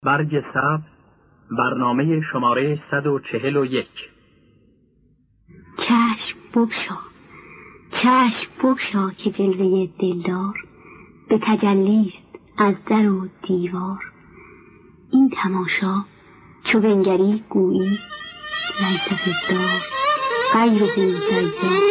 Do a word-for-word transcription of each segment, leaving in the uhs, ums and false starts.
برگ سبز، برنامه شماره صد و چهل و یک. چشم بگشا، چشم بگشا که جلوه دلدار به تجلیست از در و دیوار. این تماشا چو بنگری گویی لیس فی الدار غیره سیار.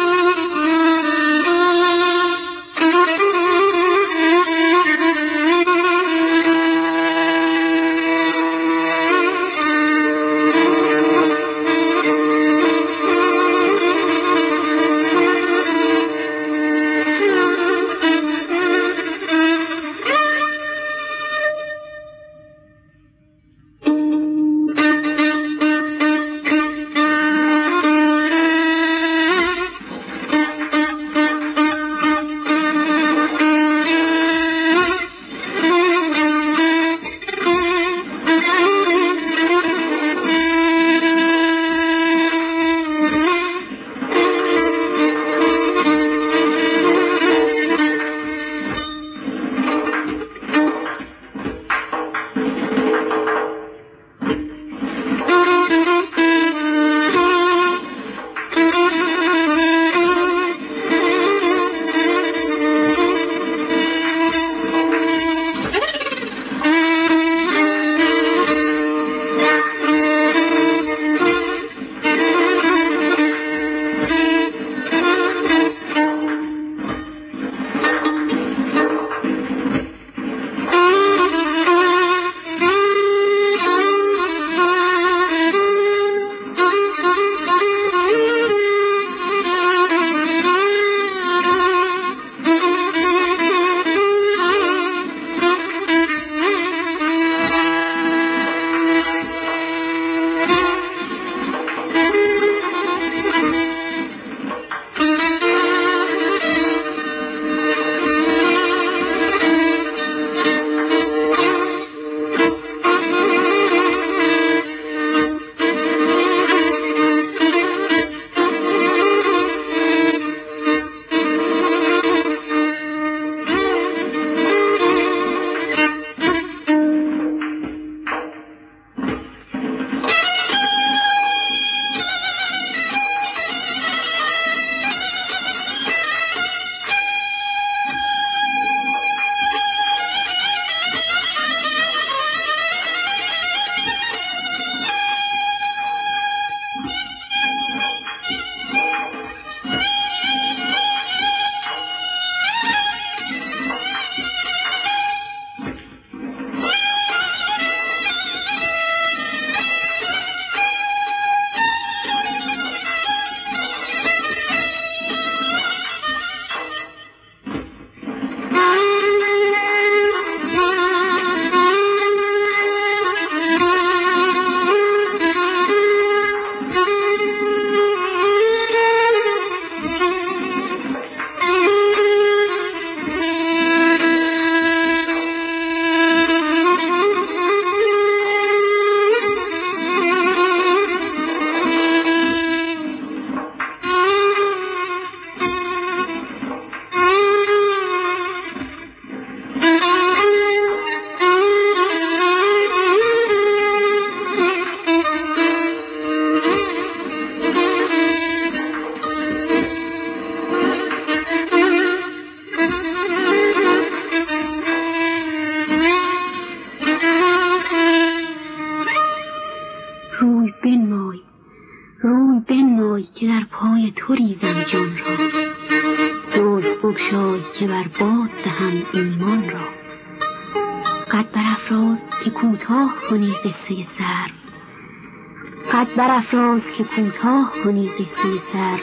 برافراز که کوتاه کنی قصه سر،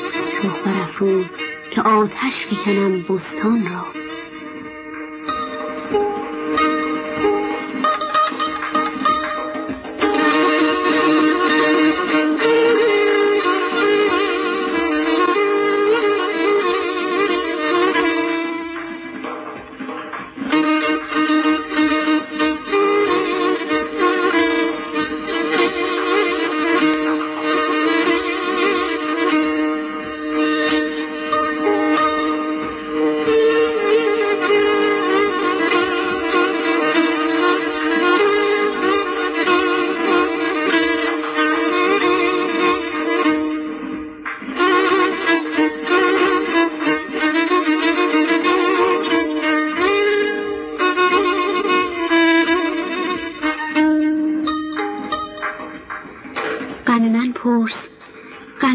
رخ برافروز که آتش بکنم بستان را.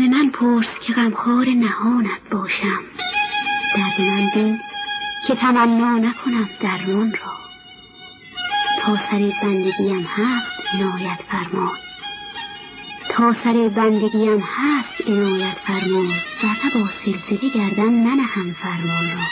غم من پرس که غمخوار نهانت باشم. درد من بین که تمنا نکنم درمان را. تا سر بندگیم هست عنایت فرمان، تا سر بندگیم هست عنایت فرمان، ورنه با سلسله گردن ننهم فرمان را.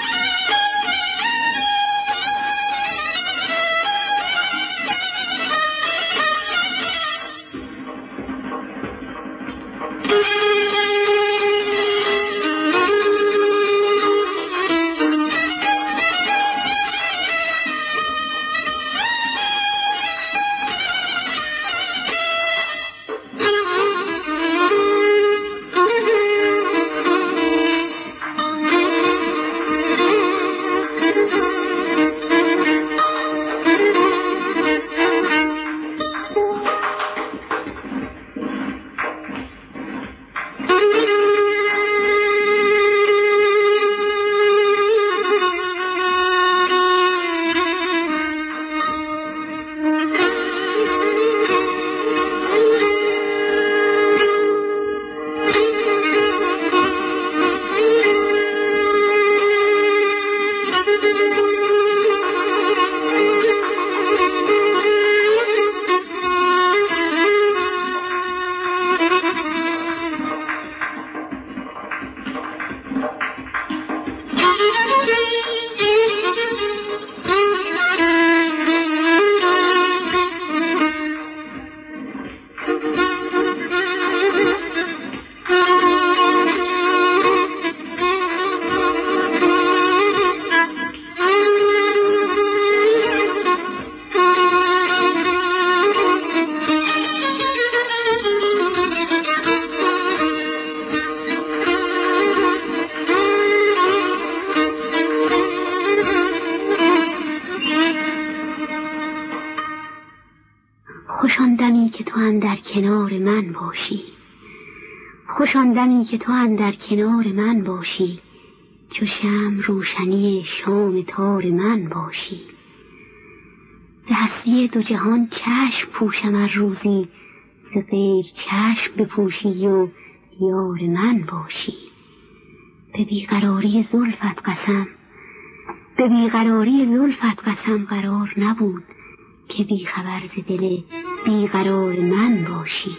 خوش آن دمی که تو اندر کنار من باشی، خوش آن دمی که تو اندر کنار من باشی، چو شمع روشنی شام تار من باشی. به هستی دو جهان چشم پوشم هر روزی، ز غیر چشم بپوشی و یار من باشی. به بیقراری زلفت قسم، به بیقراری زلفت قسم قرار نبود، که بیخبر ز دل بیقرار من باشی.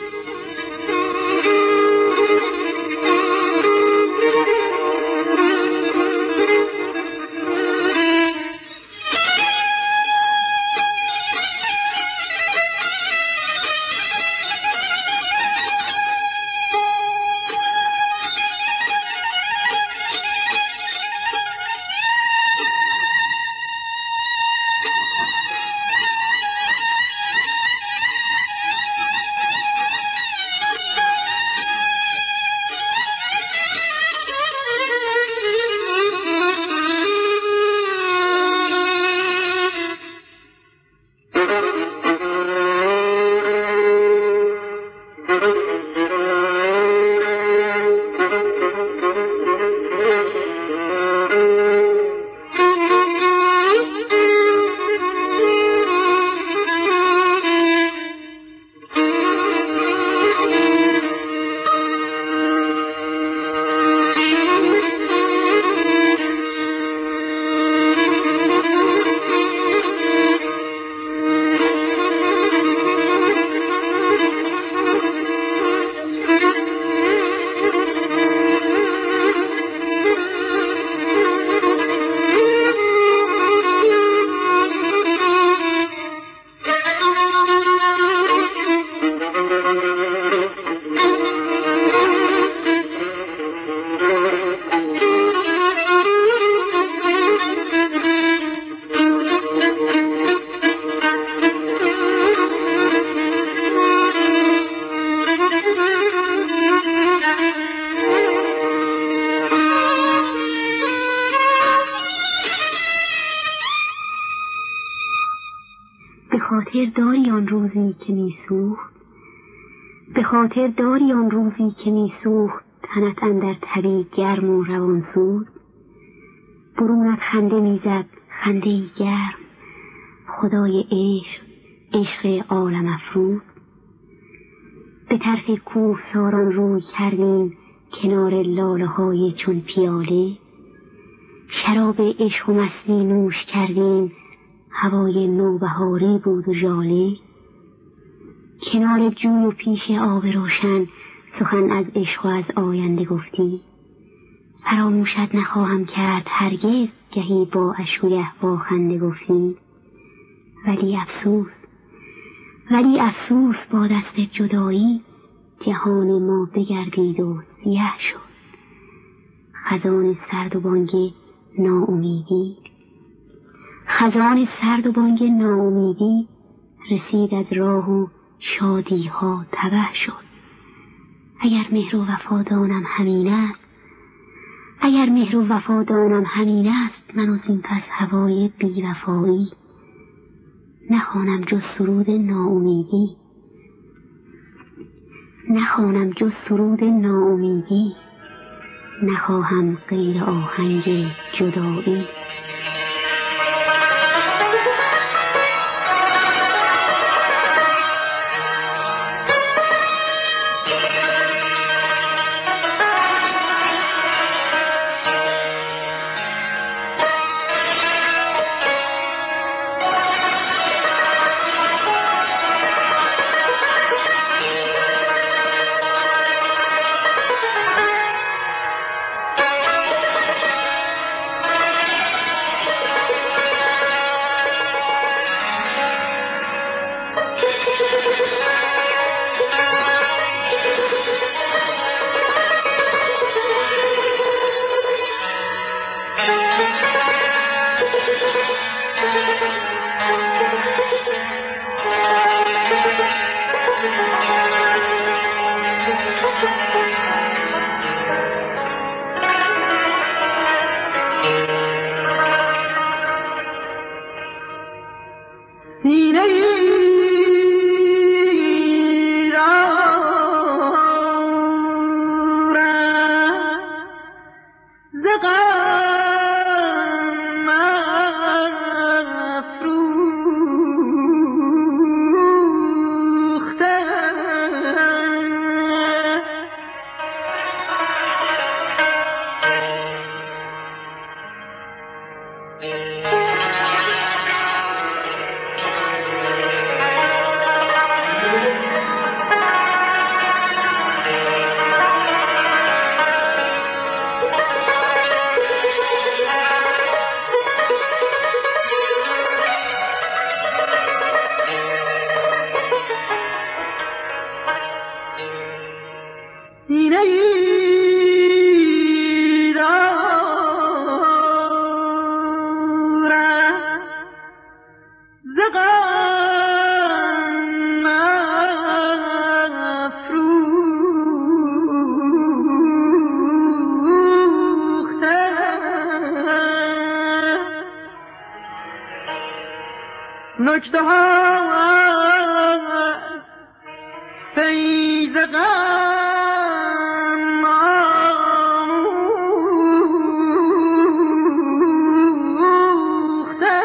به خاطر داری آن روزی که می سوخت، به خاطر داری آن روزی که می سوخت تنت اندر تبی گرم و روان سود. برونت خنده می زد خنده گرم، خدای عشق عشق عالم افروز. به طرف کوه ساران روی کردیم کنار لاله های چون پیاله. شراب عشق و مستی نوش کردیم، هوای نوبهاری بود و ژاله. کنار جوی و پیش آب روشن سخن از عشق و از آینده گفتی. فراموشت نخواهم کرد هرگز، گهی با اشک و گه با خنده گفتی. ولی افسوس ولی افسوس با دست جدایی، جهان ما بگردید و سیه شد. خزان سرد و بانگ ناامیدی خزان سرد و بانگ ناامیدی رسید از راه و شادی ها تبه شد. اگر مهر و وفادانم همین است اگر مهر و وفادانم همین است من از این پس هوای بی‌وفایی نخوانم جز سرود ناامیدی نخوانم جز سرود ناامیدی نخواهم غیر آهنگ جدایی. نکته ها فیض غم آموخته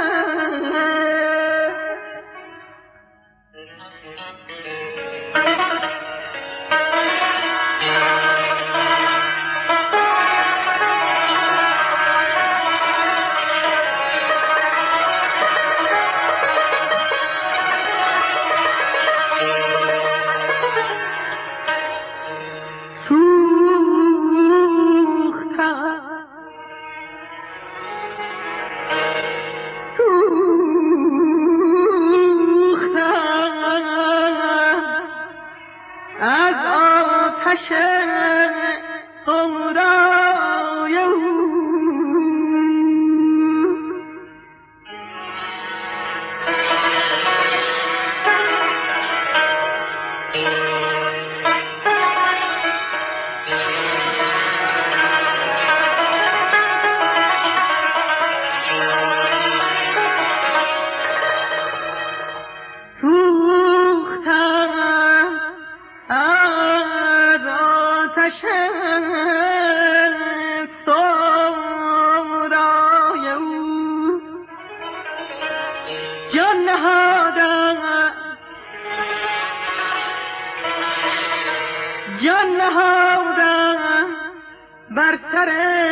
نهادم بر سر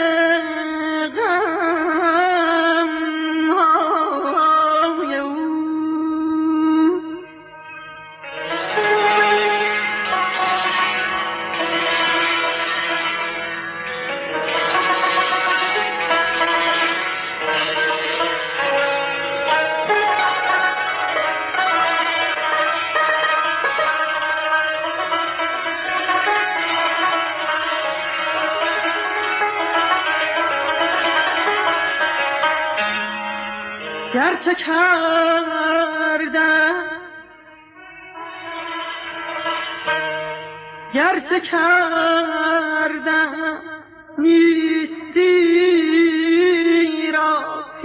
غم‌های او. گرچه کردم گرچه کردم نیستی را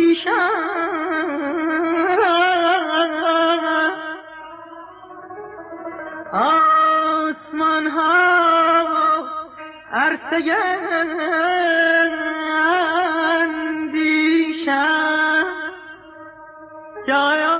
پیشم، آسمان ها عرصه اندیشم، یا یا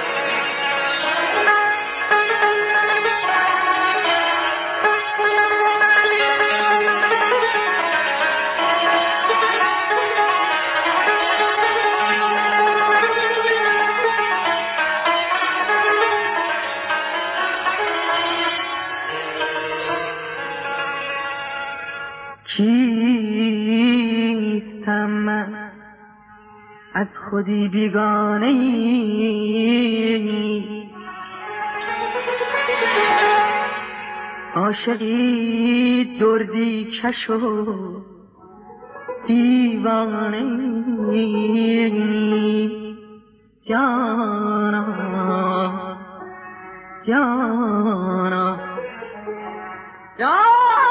Thank you. خودی بیگانه ای، عاشقی دردی کش و دیوانه ای، جانا جانا جانا.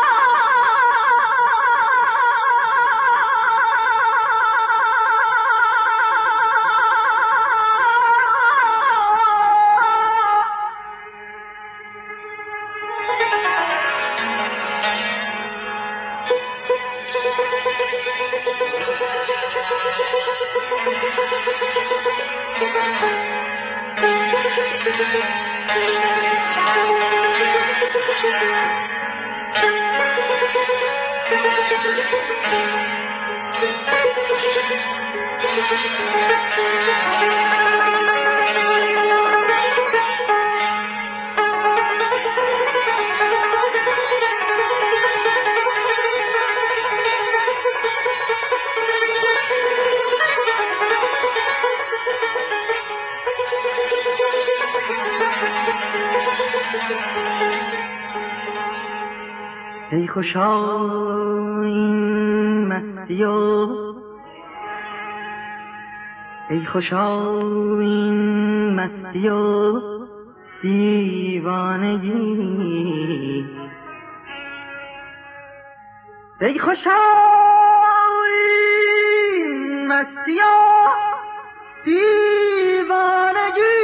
ای خوشا این مستی و ای خوشا این مستی و دیوانگی، ای خوشا این مستی و دیوانگی،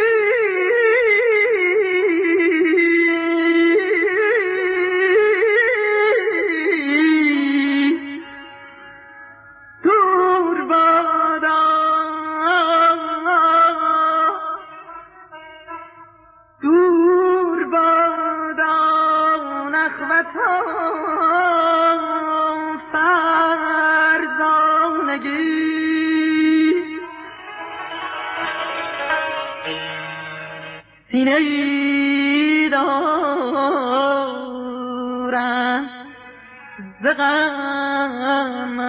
سینه‌ای دارم ز غم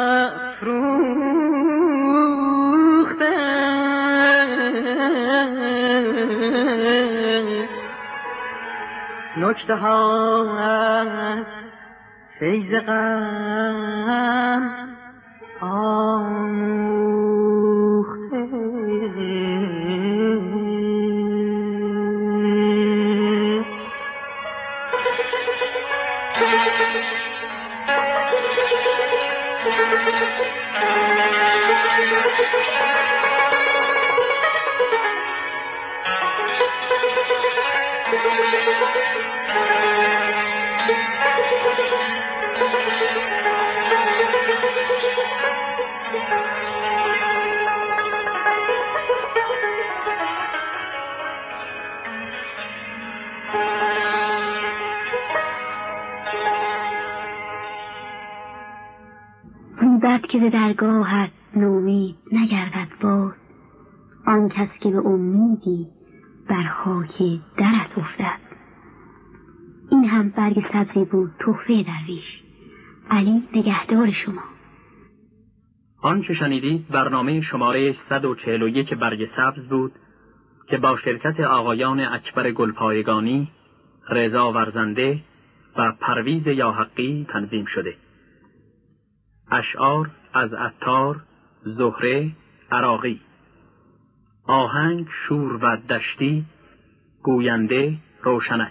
افروخته، نکته ها از فیض غم آموخته. بد که به درگاهت نومید نگردد باز، آن کس که به امیدی بر خاک درت افتد. این هم برگ سبزی بود تحفه درویش. علی نگهدار شما. آنچه شنیدید برنامه شماره صد و چهل و یک برگ سبز بود که با شرکت آقایان اکبر گلپایگانی، رضا ورزنده و پرویز یاحقی تنظیم شده. اشعار از عطار، زهره، عراقی. آهنگ شور و دشتی، گوینده روشنک.